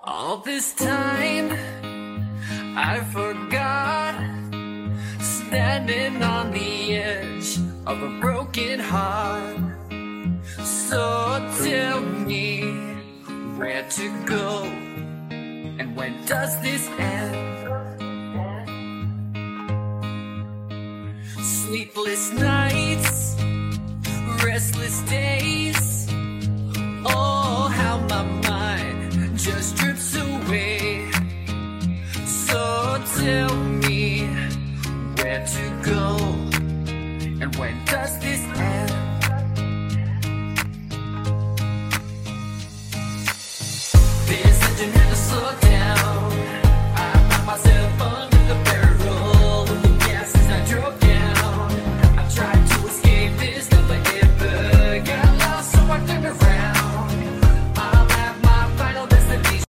All this time I forgot, standing on the edge of a broken heart. So tell me where to go, and when does this end? Sleepless nights, restless days, oh how my mind just drifts away. So tell me where to go, and when does this end? This engine never slow down.